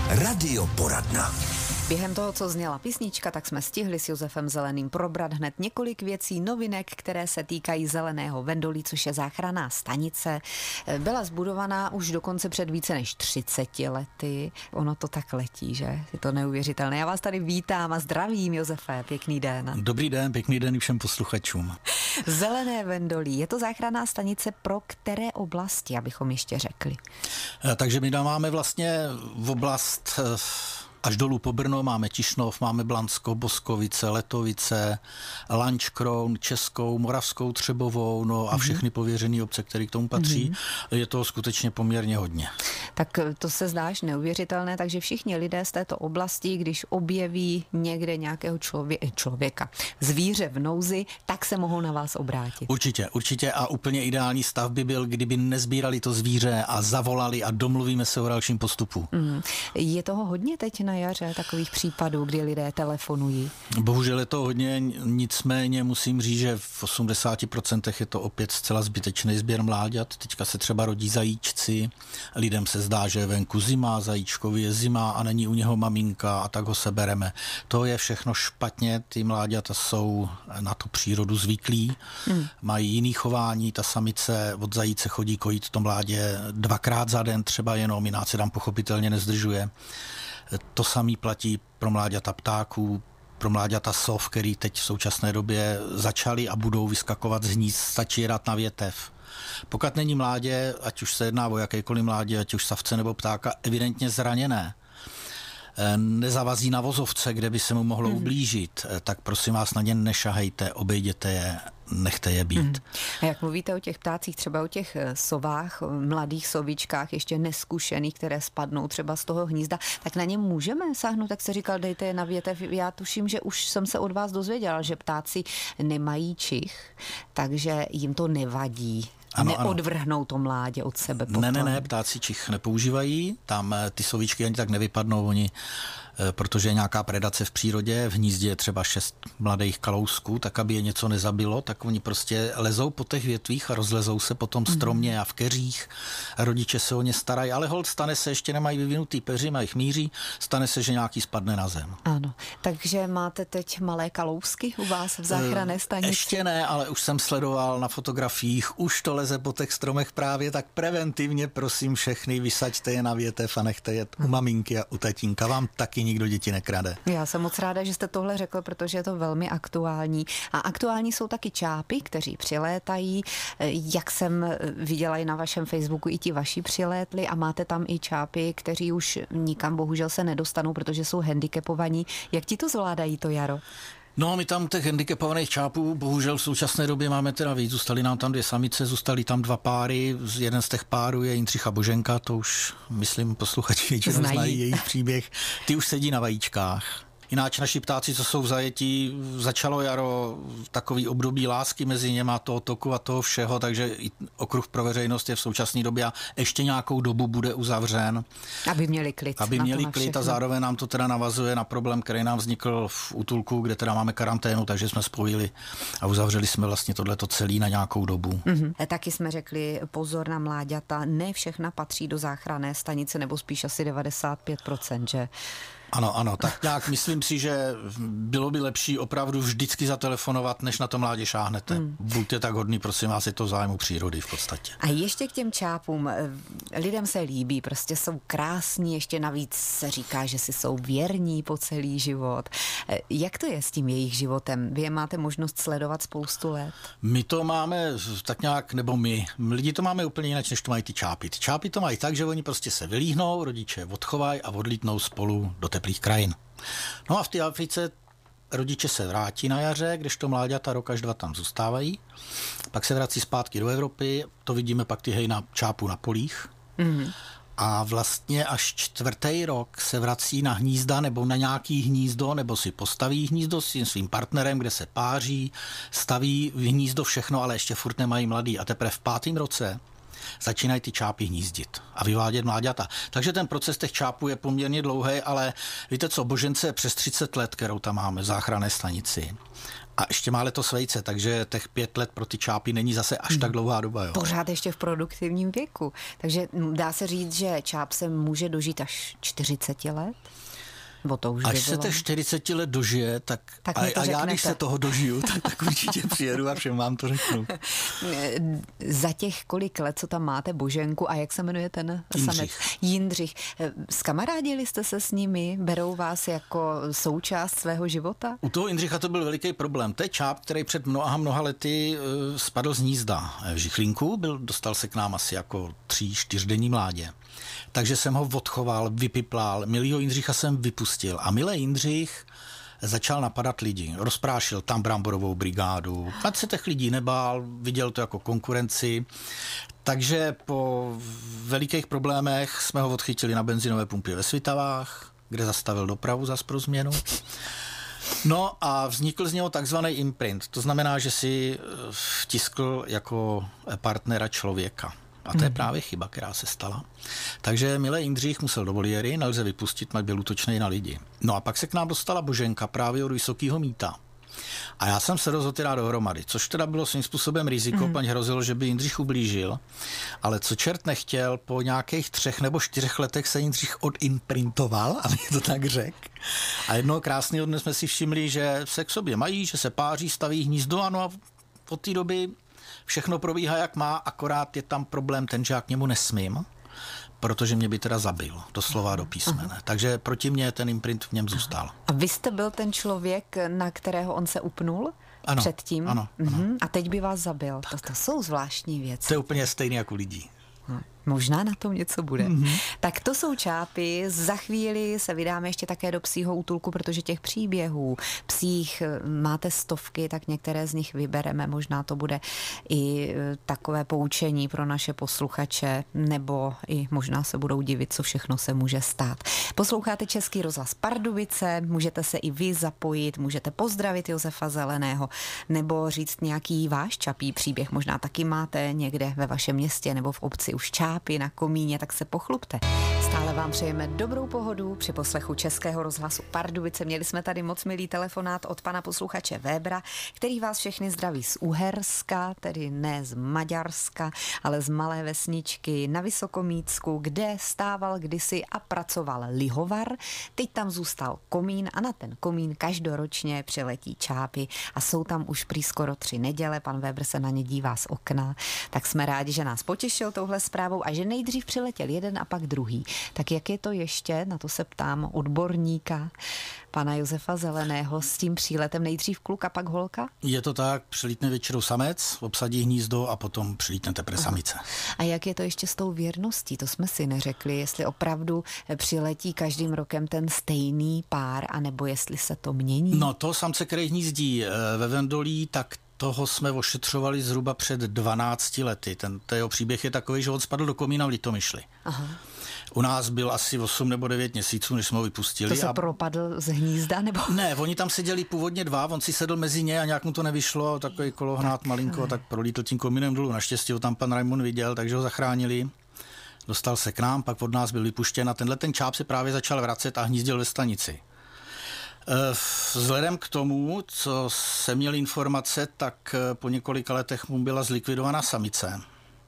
Radioporadna. Během toho, co zněla písnička, tak jsme stihli s Josefem Zeleným probrat hned několik věcí, novinek, které se týkají Zeleného Vendolí, což je záchranná stanice. Byla zbudovaná už dokonce před více než 30 lety. Ono to tak letí, že? Je to neuvěřitelné. Já vás tady vítám a zdravím, Josefe. Pěkný den. Dobrý den, pěkný den i všem posluchačům. Zelené Vendolí. Je to záchranná stanice pro které oblasti, abychom ještě řekli? Takže my máme vlastně v oblast až dolů po Brno, máme Tišnov, máme Blansko, Boskovice, Letovice, Lančkroun, Českou, Moravskou, Třebovou, no a všechny pověřené obce, které k tomu patří. Je to skutečně poměrně hodně. Tak to se zdáš neuvěřitelné, takže všichni lidé z této oblasti, když objeví někde nějakého člověka, zvíře v nouzi, tak se mohou na vás obrátit. Určitě a úplně ideální stav by byl, kdyby nezbírali to zvíře a zavolali a domluvíme se o dalším postupu. Je toho hodně teď na jaře takových případů, kdy lidé telefonují? Bohužel je to hodně, nicméně musím říct, že v 80% je to opět zcela zbytečný sběr mláďat. Teďka se třeba rodí zajíčci, lidem se zdá, že je venku zima, zajíčkovi je zima a není u něho maminka a tak ho sebereme. To je všechno špatně, ty mláďata jsou na tu přírodu zvyklí, mají jiný chování, ta samice od zajíce chodí kojit to mládě 2krát za den, třeba jenom, jinak se tam pochopitelně nezdržuje. To samý platí pro mláďata ptáků, pro mláďata sov, který teď v současné době začali a budou vyskakovat z hnízd, stačí dát na větev. Pokud není mládě, ať už se jedná o jakékoliv mládě, ať už savce nebo ptáka, evidentně zraněné, nezavazí na vozovce, kde by se mu mohlo ublížit, tak prosím vás, na ně nešahejte, obejděte je, nechte je být. A jak mluvíte o těch ptácích, třeba o těch sovách, mladých sovičkách, ještě neskušených, které spadnou třeba z toho hnízda, tak na ně můžeme sáhnout, tak se říkal, dejte je na větev. Já tuším, že už jsem se od vás dozvěděla, že ptáci nemají čich, takže jim to nevadí. Neodvrhnou to mládě od sebe potom. Ne, ptáci čich nepoužívají, tam ty sovičky ani tak nevypadnou, oni, protože je nějaká predace v přírodě, v hnízdě je třeba 6 mladých kalousků, tak aby je něco nezabilo, tak oni prostě lezou po těch větvích a rozlezou se potom stromně a v keřích. Rodiče se o ně starají, ale holt stane se, ještě nemají vyvinutý peři, mají chmíří, stane se, že nějaký spadne na zem. Ano, takže máte teď malé kalousky u vás v záchranné stanici? Ještě ne, ale už jsem sledoval na fotografiích, už to leze po těch stromech právě, tak preventivně prosím všechny, vysaďte je na větev a nechte je u maminky a u tatínka, vám taky nikdo děti nekrade. Já jsem moc ráda, že jste tohle řekl, protože je to velmi aktuální. A aktuální jsou taky čápy, kteří přilétají. Jak jsem viděla i na vašem Facebooku, i ti vaši přilétli a máte tam i čápy, kteří už nikam bohužel se nedostanou, protože jsou handicapovaní. Jak ti to zvládají to jaro? No, my tam těch handicapovaných čápů bohužel v současné době máme teda víc. Zůstaly nám tam 2 samice, zůstaly tam 2 páry. Jeden z těch párů je Jindřicha Boženka, to už, myslím, posluchači většinou znají jejich příběh. Ty už sedí na vajíčkách. Jináč naši ptáci, co jsou v zajetí, začalo jaro, takový období lásky mezi něma, toho toku a toho všeho, takže i okruh pro veřejnost je v současné době a ještě nějakou dobu bude uzavřen. Aby měli klid. Aby měli klid a zároveň nám to teda navazuje na problém, který nám vznikl v útulku, kde teda máme karanténu, takže jsme spojili a uzavřeli jsme vlastně tohleto celý na nějakou dobu. Taky jsme řekli pozor na mláďata, ne všechna patří do záchranné stanice, nebo spíš asi 95%, že? Ano, tak nějak myslím si, že bylo by lepší opravdu vždycky zatelefonovat, než na to mládě šáhnete. Buďte tak hodný, prosím vás, je to v zájmu přírody v podstatě. A ještě k těm čápům. Lidem se líbí, prostě jsou krásní, ještě navíc se říká, že si jsou věrní po celý život. Jak to je s tím jejich životem? Vy je máte možnost sledovat spoustu let? My to máme tak nějak, nebo my, lidi to máme úplně jinak, než to mají ty čápy. Ty čápy to mají tak, že oni prostě se vylíhnou, rodiče odchovají a odlítnou spolu do teplých krajin. No a v té Africe rodiče se vrátí na jaře, kdežto mláďata rok až 2 tam zůstávají, pak se vrací zpátky do Evropy, to vidíme pak ty hejna čápů na polích. A vlastně až 4. rok se vrací na hnízda nebo na nějaký hnízdo, nebo si postaví hnízdo s tím svým partnerem, kde se páří, staví hnízdo všechno, ale ještě furt nemají mladý. A teprve v 5. roce začínají ty čápy hnízdit a vyvádět mláďata. Takže ten proces těch čápů je poměrně dlouhý, ale víte co, Božence je přes 30 let, kterou tam máme v záchranné stanici. A ještě má letos vejce, takže těch 5 let pro ty čápy není zase až tak dlouhá doba. Jo. Pořád ještě v produktivním věku. Takže dá se říct, že čáp se může dožít až 40 let? Bo to už až se těch 40 let dožije, tak a já když se toho dožiju, tak určitě přijedu a všem vám to řeknu. Za těch kolik let, co tam máte Boženku a jak se jmenuje ten samec? Jindřich. Zkamarádili jste se s nimi? Berou vás jako součást svého života? U toho Jindřicha to byl veliký problém. To je čáp, který před mnoha lety spadl z hnízda v Žichlínku, dostal se k nám asi jako 3-4 denní mládě. Takže jsem ho odchoval, vypiplál, milýho Jindřicha jsem vypustil a milý Jindřich začal napadat lidi. Rozprášil tam bramborovou brigádu, ať se těch lidí nebál, viděl to jako konkurenci. Takže po velikých problémech jsme ho odchytili na benzinové pumpě ve Svitavách, kde zastavil dopravu zas pro změnu. No a vznikl z něho takzvaný imprint. To znamená, že si vtiskl jako partnera člověka. A to je právě chyba, která se stala. Takže milý Jindřich musel do voliéry, nelze vypustit, ať byl útočnej na lidi. No a pak se k nám dostala Boženka právě od Vysokýho Mýta. A já jsem se rozhodl teda dohromady, což teda bylo svým způsobem riziko, paň hrozilo, že by Jindřich ublížil, ale co čert nechtěl, po nějakých 3 nebo 4 letech se Jindřich odimprintoval, aby to tak řekl. A jednoho krásného dne jsme si všimli, že se k sobě mají, že se páří, staví hnízdo, ano a od té doby všechno probíhá, jak má, akorát je tam problém ten, že já k němu nesmím, protože mě by teda zabil, doslova do písmene. Takže proti mně ten imprint v něm zůstal. A vy jste byl ten člověk, na kterého on se upnul? Ano, předtím? Ano. A teď by vás zabil. To jsou zvláštní věci. To je úplně stejný jako lidí. Možná na tom něco bude. Tak to jsou čápy. Za chvíli se vydáme ještě také do psího útulku, protože těch příběhů psích máte stovky, tak některé z nich vybereme. Možná to bude i takové poučení pro naše posluchače, nebo i možná se budou divit, co všechno se může stát. Posloucháte Český rozhlas Pardubice, můžete se i vy zapojit, můžete pozdravit Josefa Zeleného, nebo říct nějaký váš čapí příběh. Možná taky máte někde ve vašem městě nebo v obci už čápy na komíně, tak se pochlupte. Stále vám přejeme dobrou pohodu při poslechu Českého rozhlasu Pardubice. Měli jsme tady moc milý telefonát od pana posluchače Webera, který vás všechny zdraví z Uherska, tedy ne z Maďarska, ale z malé vesničky na Vysokomítsku, kde stával kdysi a pracoval lihovar. Teď tam zůstal komín a na ten komín každoročně přiletí čápy a jsou tam už prý skoro 3 neděle. Pan Weber se na ně dívá z okna, tak jsme rádi, že nás potěšil touhle zprávou a že nejdřív přiletěl jeden a pak druhý. Tak jak je to ještě, na to se ptám odborníka, pana Josefa Zeleného, s tím příletem nejdřív kluk a pak holka? Je to tak, přilítne většinou samec, obsadí hnízdo a potom přilítne teprve samice. A jak je to ještě s tou věrností? To jsme si neřekli, jestli opravdu přiletí každým rokem ten stejný pár, anebo jestli se to mění? No to samce, který hnízdí ve Vendolí, tak toho jsme ošetřovali zhruba před 12 lety. Ten jeho příběh je takový, že on spadl do komína v Litomyšli. Aha. U nás byl asi 8 nebo 9 měsíců, než jsme ho vypustili. To se propadl z hnízda, nebo? Ne, oni tam seděli původně 2, on si sedl mezi ně a nějak mu to nevyšlo, takový kolohnát malinko, tak prolítl tím komínem dolů. Naštěstí ho tam pan Raimund viděl, takže ho zachránili. Dostal se k nám, pak od nás byl vypuštěn a tenhle ten čáp se právě začal vracet a hnízdil ve stanici. Vzhledem k tomu, co jsem měl informace, tak po několika letech mu byla zlikvidovaná samice.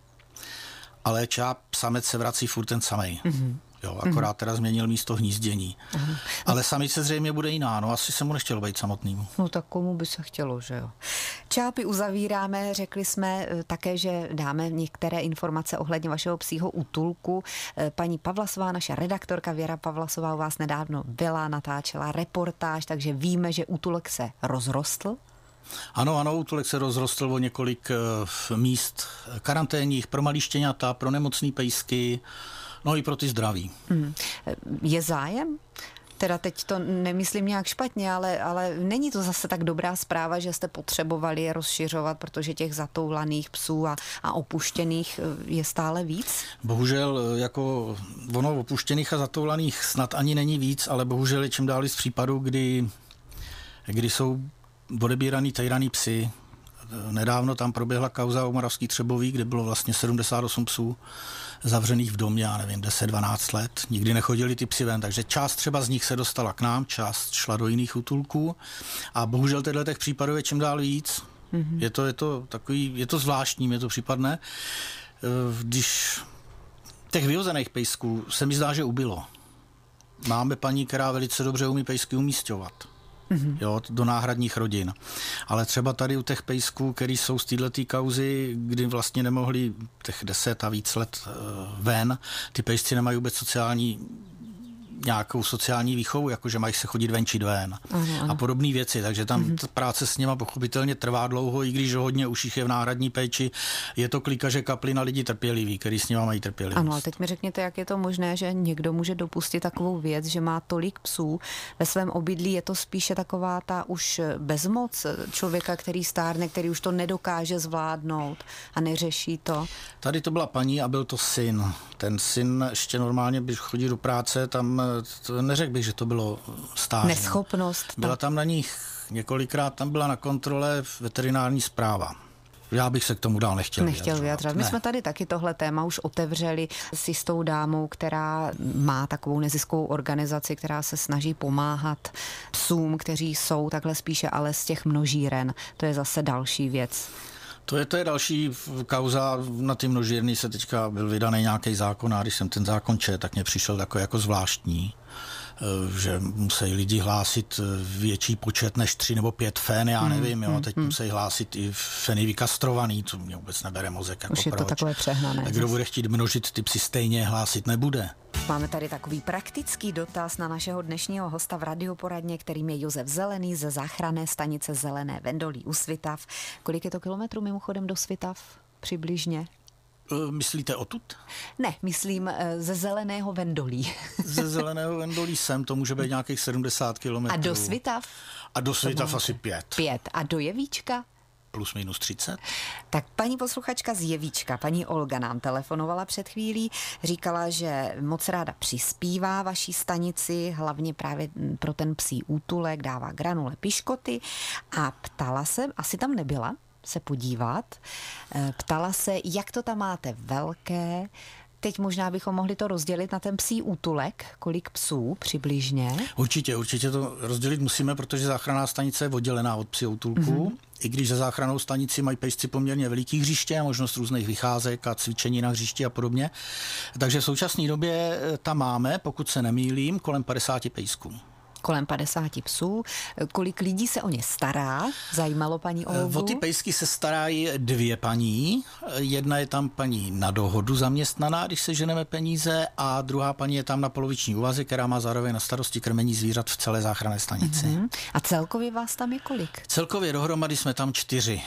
Ale čáp samec se vrací furt ten samej. Jo, akorát teda změnil místo hnízdění. Ale samice zřejmě bude jiná, no asi se mu nechtělo být samotným. No tak komu by se chtělo, že jo. Čápy uzavíráme, řekli jsme také, že dáme některé informace ohledně vašeho psího útulku. Paní Pavlasová, naše redaktorka Věra Pavlasová u vás nedávno byla, natáčela reportáž, takže víme, že útulek se rozrostl. Ano, útulek se rozrostl o několik míst karanténních pro malý štěňata, pro nemocný pejsky, no i pro ty zdraví. Je zájem? Teda teď to nemyslím nějak špatně, ale není to zase tak dobrá zpráva, že jste potřebovali je rozšiřovat, protože těch zatoulaných psů a opuštěných je stále víc? Bohužel, jako ono opuštěných a zatoulaných snad ani není víc, ale bohužel je čím dál z případů, kdy jsou odebíraný, týraný psy. Nedávno tam proběhla kauza u Moravský Třebový, kde bylo vlastně 78 psů zavřených v domě, já nevím, 10-12 let. Nikdy nechodili ty psi ven, takže část třeba z nich se dostala k nám, část šla do jiných útulků a bohužel těch případů je čím dál víc. Je to zvláštní, mě to případné. Když těch vyhozených pejsků se mi zdá, že ubylo. Máme paní, která velice dobře umí pejsky umísťovat. Jo, do náhradních rodin. Ale třeba tady u těch pejsků, který jsou z této kauzy, kdy vlastně nemohli těch 10 a víc let ven, ty pejsci nemají vůbec nějakou sociální výchovu, jakože mají se chodit venčit ven a podobné věci, takže tam ta práce s něma pochopitelně trvá dlouho, i když hodně už jich je v náhradní péči, je to klikaže kapli na lidi trpělivý, který s nima mají trpělivost. Ano, ale teď mi řekněte, jak je to možné, že někdo může dopustit takovou věc, že má tolik psů ve svém obydlí, je to spíše taková ta už bezmoc člověka, který stárne, který už to nedokáže zvládnout a neřeší to. Tady to byla paní a byl to syn. Ten syn ještě normálně, když chodí do práce, tam neřekl bych, že to bylo stáří. Neschopnost. Byla tam na nich několikrát, tam byla na kontrole veterinární správa. Já bych se k tomu dál nechtěl vyjadřovat. My jsme tady taky tohle téma už otevřeli s jistou dámou, která má takovou neziskovou organizaci, která se snaží pomáhat psům, kteří jsou takhle spíše ale z těch množíren. To je zase další věc. To je další kauza, na ty množírny se teďka byl vydaný nějaký zákon a když jsem ten zákon četl, tak mě přišel takový jako zvláštní, že musí lidi hlásit větší počet než 3 nebo 5 fen, já nevím, jo, teď musí hlásit i feny vykastrovaný, co mě vůbec nebere mozek. Jako už je proč. To takové přehnané. A kdo bude chtít množit, ty psy stejně hlásit nebude. Máme tady takový praktický dotaz na našeho dnešního hosta v radioporadně, kterým je Josef Zelený ze záchranné stanice Zelené Vendolí u Svitav. Kolik je to kilometrů mimochodem do Svitav přibližně? Myslíte odtud? Ne, myslím ze Zeleného Vendolí. Ze Zeleného Vendolí sem, to může být nějakých 70 kilometrů. A do Svitav? A do Svitav asi 5. 5. A do Jevíčka? Plus minus 30. Tak paní posluchačka z Jevíčka, paní Olga nám telefonovala před chvílí, říkala, že moc ráda přispívá vaší stanici, hlavně právě pro ten psí útulek, dává granule, piškoty a ptala se, asi tam nebyla se podívat, ptala se, jak to tam máte velké. Teď možná bychom mohli to rozdělit na ten psí útulek, kolik psů přibližně. Určitě to rozdělit musíme, protože záchranná stanice je oddělená od psí útulku. I když za záchrannou stanici mají pejsci poměrně veliký hřiště a možnost různých vycházek a cvičení na hřišti a podobně. Takže v současné době tam máme, pokud se nemýlím, kolem 50 pejsků. Kolem 50 psů. Kolik lidí se o ně stará? Zajímalo paní Olgu? O ty pejsky se starají 2 paní. Jedna je tam paní na dohodu zaměstnaná, když seženeme peníze, a druhá paní je tam na poloviční úvazek, která má zároveň na starosti krmení zvířat v celé záchranné stanici. A celkově vás tam je kolik? Celkově dohromady jsme tam 4.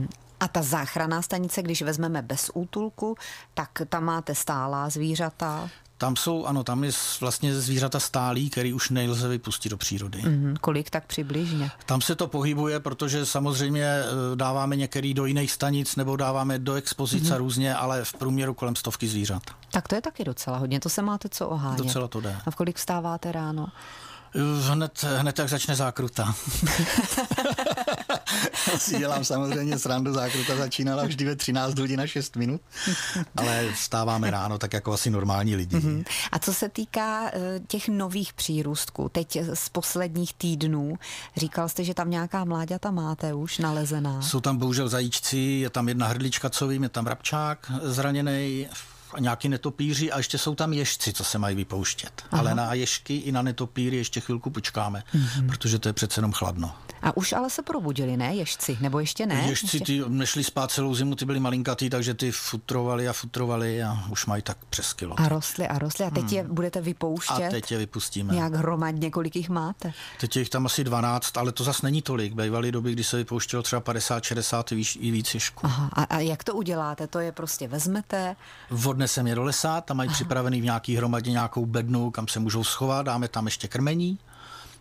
A ta záchranná stanice, když vezmeme bez útulku, tak tam máte stálá zvířata? Tam je vlastně zvířata stálí, který už nelze vypustit do přírody. Kolik tak přibližně? Tam se to pohybuje, protože samozřejmě dáváme některý do jiných stanic nebo dáváme do expozice různě, ale v průměru kolem 100 zvířat. Tak to je taky docela hodně, to se máte co ohánět. Docela to jde. A v kolik vstáváte ráno? Hned jak začne zákruta. Si dělám samozřejmě srandu, zákruta začínala vždy ve 13 hodin a 6 minut, ale vstáváme ráno tak jako asi normální lidi. A co se týká těch nových přírůstků, teď z posledních týdnů, říkal jste, že tam nějaká mláďata máte už nalezená. Jsou tam bohužel zajíčci, je tam jedna hrdlička, co vím, je tam vrabčák zraněnej, a nějaký netopíři a ještě jsou tam ježci, co se mají vypouštět. Aha. Ale na ježky i na netopíry ještě chvilku počkáme, protože to je přece jenom chladno. A už ale se probudili, ne, ježci? Nebo ještě ne? Ježci ty nešli spát celou zimu, ty byli malinkatý, takže ty futrovali a už mají tak přes kilo. A rostly. A teď je budete vypouštět? A teď je vypustíme. Jak hromadně, kolik jich máte? Teď je jich tam asi 12, ale to zas není tolik. Bývaly doby, kdy se vypouštělo třeba 50, 60 i víc ježků. Aha. A jak to uděláte? To je prostě vezmete? Odneseme je do lesa, tam mají připravený v nějaký hromadě nějakou bednu, kam se můžou schovat, dáme tam ještě krmení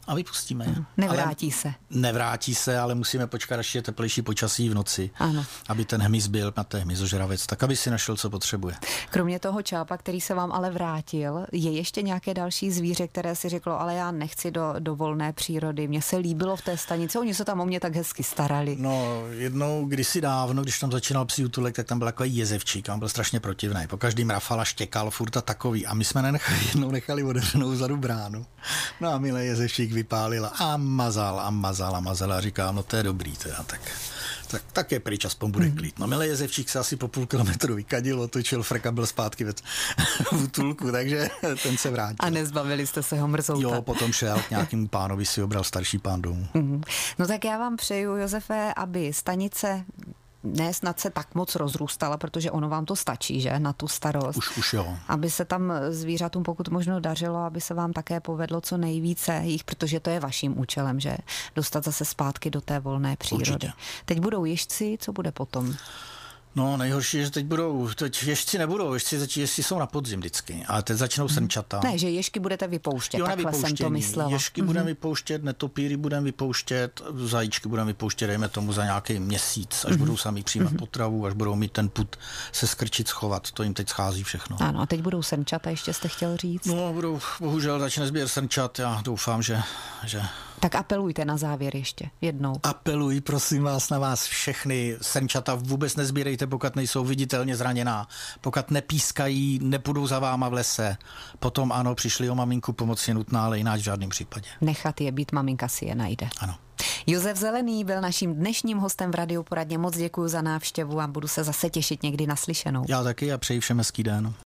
a vypustíme je. Nevrátí se. Nevrátí se, ale musíme počkat, až je teplejší počasí v noci, ano. Aby ten hmyz byl na té hmyzožravec, tak aby si našel, co potřebuje. Kromě toho čápa, který se vám ale vrátil, je ještě nějaké další zvíře, které si řeklo, ale já nechci do volné přírody, mně se líbilo v té stanici, oni se tam o mě tak hezky starali. No, jednou kdysi dávno, když tam začínal psí útulek, tak tam byl takový jezevčík, on byl strašně protivný. Po každým rafal a štěkal furt a takový. A my jsme jednou nechali otevřenou vzadu bránu. No a milý jezevčík vypálil a mazal a říkám, no to je dobrý teda, tak je pryč, aspoň bude klid. No milý jezevčík se asi po půl kilometru vykadil, otočil, frka byl zpátky v útulku, takže ten se vrátil. A nezbavili jste se ho mrzouta? Jo, potom šel k nějakému pánovi, si obral starší pán domů. No tak já vám přeju, Josefe, aby stanice ne snad se tak moc rozrůstala, protože ono vám to stačí, že, na tu starost. Už jo. Aby se tam zvířatům pokud možno dařilo, aby se vám také povedlo co nejvíce jich, protože to je vaším účelem, že dostat zase zpátky do té volné přírody. Určitě. Teď budou ježci, co bude potom? No, nejhorší je, že teď ježci nebudou, ježci jsou na podzim vždycky, ale teď začnou srnčata. Ne, že ježky budete vypouštět, jo, takhle jsem to myslela. Ježky budeme vypouštět, netopíry budeme vypouštět, zajíčky budeme vypouštět, dejme tomu za nějaký měsíc, až budou sami přijímat potravu, až budou mít ten pud se skrčit, schovat, to jim teď schází všechno. Ano, a teď budou srnčata, ještě jste chtěl říct? No, bohužel začne sběr srnčat, já doufám, že... Tak apelujte na závěr ještě jednou. Apeluji, prosím vás, na vás všechny. Srnčata vůbec nezbírejte, pokud nejsou viditelně zraněná, pokud nepískají, nepůjdou za váma v lese. Potom ano, přišli o maminku, pomoc je nutná, ale jinak v žádném případě. Nechat je být, maminka si je najde. Ano. Josef Zelený byl naším dnešním hostem v Radiu Poradně. Moc děkuji za návštěvu a budu se zase těšit někdy naslyšenou. Já taky a přeji všem hezký den.